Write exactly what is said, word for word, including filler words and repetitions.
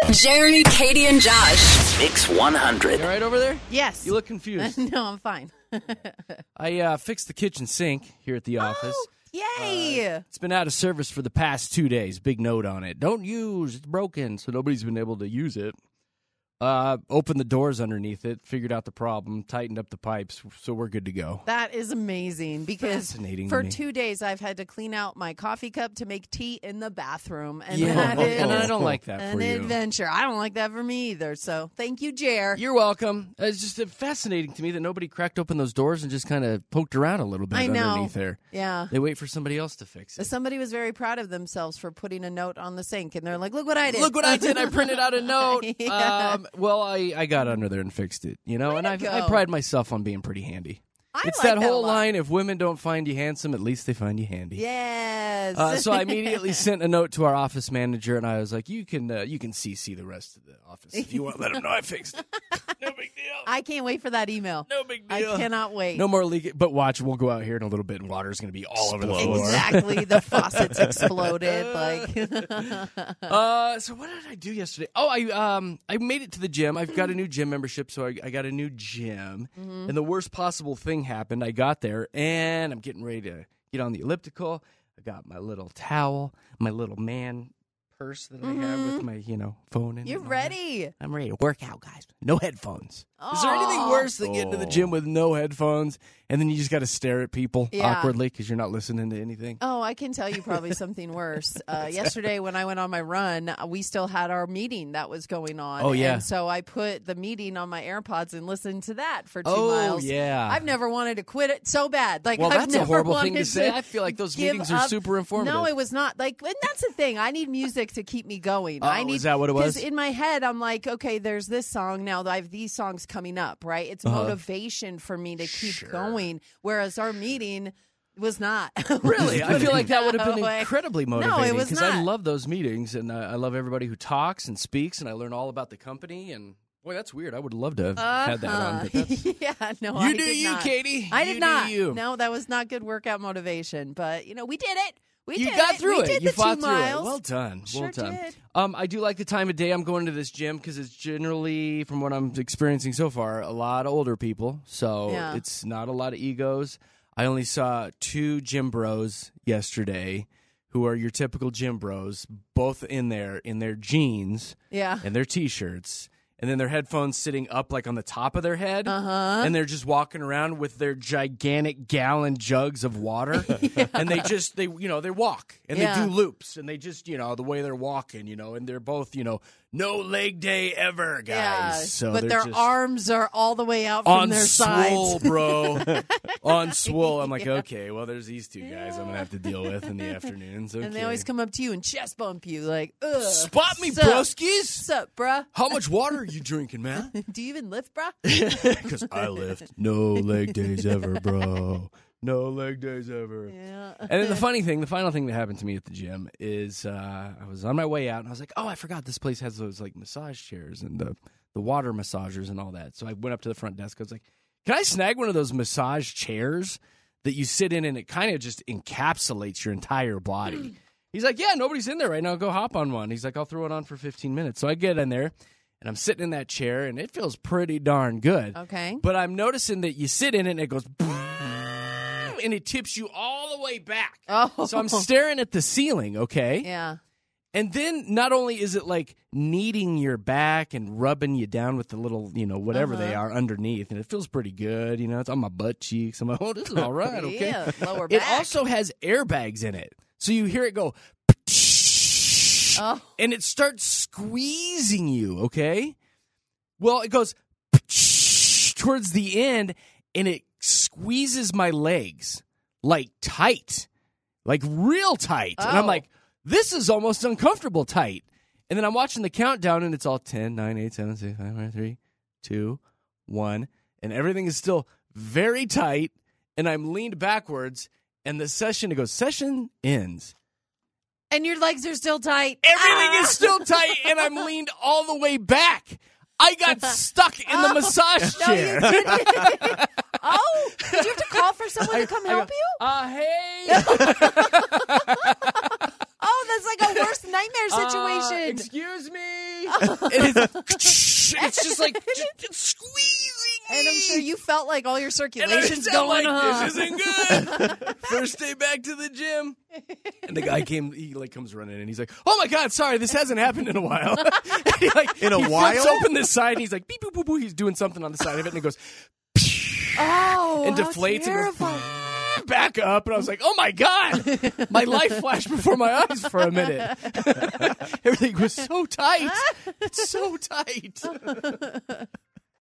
Jeremy, Katie, and Josh. Mix one hundred. You all right over there? Yes. You look confused. No, I'm fine. I uh, fixed the kitchen sink here at the office. Oh, yay! Uh, it's been out of service for the past two days. Big note on it. Don't use. It's broken, so nobody's been able to use it. Uh, opened the doors underneath it, figured out the problem, tightened up the pipes, so we're good to go. That is amazing because Fascinating for to me. two days I've had to clean out my coffee cup to make tea in the bathroom. And Yeah, that is and I don't like that an for you. adventure. I don't like that for me either. So thank you, Jer. You're welcome. It's just uh, fascinating to me that nobody cracked open those doors and just kind of poked around a little bit I know. underneath there. Yeah. They wait for somebody else to fix it. Somebody was very proud of themselves for putting a note on the sink, and they're like, look what I did. Look what I did. I printed out a note. Yeah. um, well, I, I got under there and fixed it, you know, Way and to I, go. I pride myself on being pretty handy. I it's like that that a whole lot. line, if women don't find you handsome, at least they find you handy. Yes. Uh, so I immediately sent a note to our office manager, and I was like, "You can, uh, you can C C the rest of the office if you want to let them know I fixed it. No big deal. I can't wait for that email. No big I deal. cannot wait. No more leaking. But watch, we'll go out here in a little bit, and water's going to be all over the floor. Exactly. The faucets exploded. Like, uh, so what did I do yesterday? Oh, I um, I made it to the gym. I've got a new gym membership, so I, I got a new gym. Mm-hmm. And the worst possible thing happened. I got there, and I'm getting ready to get on the elliptical. I got my little towel, my little man purse that I have with my, you know, phone in it. you're and all ready. that. I'm ready to work out, guys. No headphones. Is there anything Aw. worse than getting to the gym with no headphones, and then you just got to stare at people Yeah. awkwardly because you're not listening to anything? Oh, I can tell you probably something worse. Uh, yesterday, when I went on my run, we still had our meeting that was going on. Oh, yeah. And so I put the meeting on my AirPods and listened to that for two Oh, miles. yeah. I've never wanted to quit it so bad. Like, Well, I've that's a never horrible thing wanted to say. I feel like those give meetings are up. super informative. No, it was not. Like, and that's the thing. I need music to keep me going. Oh, I need, is that what it was? Because in my head, I'm like, okay, there's this song now. I have these songs coming up, right? It's Uh-huh. motivation for me to keep Sure. going. Whereas our meeting was not. Really? I feel like that would have been No way. incredibly No, motivating it was because I not. love those meetings, and uh, I love everybody who talks and speaks, and I learn all about the company. And boy, that's weird. I would love to have had that on. But that's, Uh-huh. yeah, no, you I do did you, not. Katie. I You did do not. you. No, that was not good workout motivation. But you know, we did it. We You did got it. through we it. Did You the fought two through miles. it. Well done. Sure well done. did. Um, I do like the time of day I'm going to this gym because it's generally, from what I'm experiencing so far, a lot of older people. So Yeah. it's not a lot of egos. I only saw two gym bros yesterday who are your typical gym bros, both in there in their jeans Yeah. and their T-shirts. And then their headphones sitting up like on the top of their head. Uh-huh. And they're just walking around with their gigantic gallon jugs of water. And they just, they you know, they walk. And Yeah. they do loops. And they just, you know, the way they're walking, you know. And they're both, you know, no leg day ever, guys. Yeah. So but they're their just arms are all the way out from on their swole, sides. bro. On swole. I'm like, Yeah. okay, well, there's these two guys I'm going to have to deal with in the afternoons. Okay. And they always come up to you and chest bump you like, ugh. Spot me, Sup? broskies. Sup, bruh? How much water are you drinking, man? Do you even lift, bruh? Because I lift. No leg days ever, bro. No leg days ever. Yeah. And then the funny thing, the final thing that happened to me at the gym is uh, I was on my way out, and I was like, oh, I forgot this place has those like massage chairs and the, the water massagers and all that. So I went up to the front desk. I was like, can I snag one of those massage chairs that you sit in and it kind of just encapsulates your entire body? He's like, yeah, nobody's in there right now. Go hop on one. He's like, I'll throw it on for fifteen minutes. So I get in there. And I'm sitting in that chair, and it feels pretty darn good. Okay. But I'm noticing that you sit in it, and it goes, and it tips you all the way back. Oh. So I'm staring at the ceiling, okay? Yeah. And then not only is it like kneading your back and rubbing you down with the little, you know, whatever they Uh-huh. are underneath, and it feels pretty good. You know, it's on my butt cheeks. I'm like, oh, this is all right, okay? Yeah, lower It back. also has airbags in it. So you hear it go, Oh. and it starts squeezing you, okay? Well, it goes towards the end, and it squeezes my legs, like tight, like real tight. And I'm Oh. like, this is almost uncomfortable tight. And then I'm watching the countdown, and it's all ten, nine, eight, seven, six, five, four, three, two, one, and everything is still very tight, and I'm leaned backwards, and the session, it goes, session ends. And your legs are still tight. Everything Ah! is still tight, and I'm leaned all the way back. I got stuck in the Oh, massage no, chair. you didn't. Oh, did you have to call for someone to come I help go, you? Uh, hey. Oh, that's like a worst nightmare Uh, situation. excuse me. and it's, and it's just like it's squeezing me. And I'm sure you felt like all your And I circulation's was going like, on. this isn't good. First day back to the gym, and the guy came. He like comes running, and he's like, "Oh my god, sorry, this hasn't happened in a while." And he, like In a he flips while? open this side, and he's like, "Beep boop boop boop." He's doing something on the side of it, and he goes Oh, and how deflates terrible. and goes back up. And I was like, "Oh my god, my life flashed before my eyes for a minute." Everything was so tight. It's so tight.